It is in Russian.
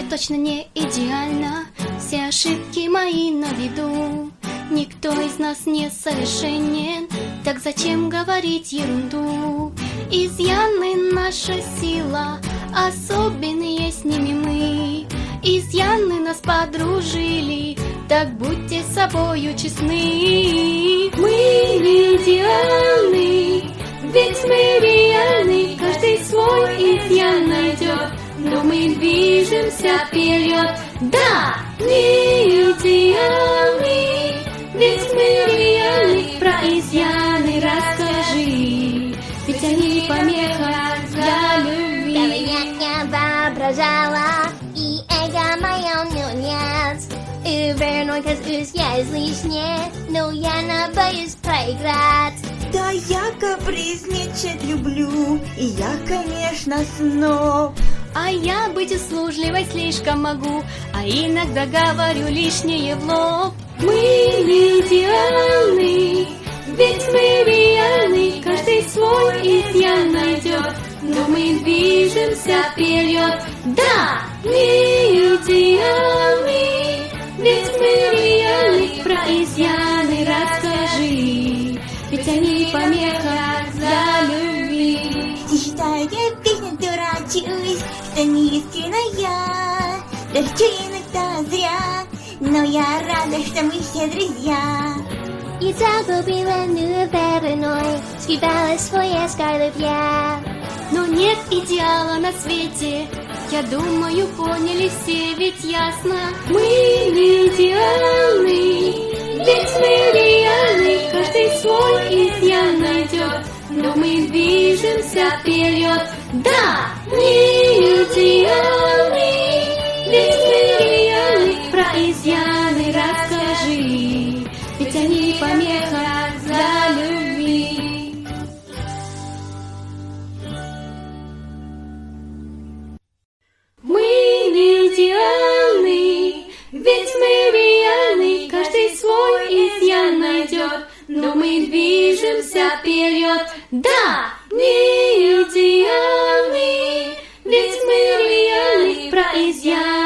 точно не идеальна, все ошибки мои на виду. Никто из нас не совершенен, так зачем говорить ерунду? Изъяны наша сила, особенные с ними мы. Изъяны нас подружили, так будьте с собою честны. Мы не идеальны, ведь мы реальны, каждый свой изъян найдет, но мы движемся вперед. Да, не идеальны, ведь мы реальны, про изъяны расскажи, ведь они помеха для любви. Я воображала, и эго мое нет. Верной, есть лишнее, но я не боюсь проиграть. Да я капризничать люблю, и я, конечно, сноб. А я быть услужливой слишком могу, а иногда говорю лишнее в лоб. Мы не идеальны, ведь мы реальны, каждый свой изъян найдет, но мы движемся вперед. Да, не идеальны, ведь мы реальны, про изъяны расскажи, ведь они помеха для любви. Ты считаешь, я вечно дурачусь, что не искренная, даже иногда зря, но я рада, что мы все друзья. И загубила неверной, скрывала свои скарлы я. Но нет идеала на свете, я думаю, поняли все, ведь ясно. Мы не идеальны, ведь мы реальны, каждый свой изъян найдет, но мы движемся вперед. Да, не идеальны, ведь мы реальны, про изъяны расскажи, ведь они помеха для любви. Мы не идеальны, ведь мы реальны, каждый свой изъян найдет, но мы движемся вперед. Да, не идеальны, ведь мы реальны, про изъян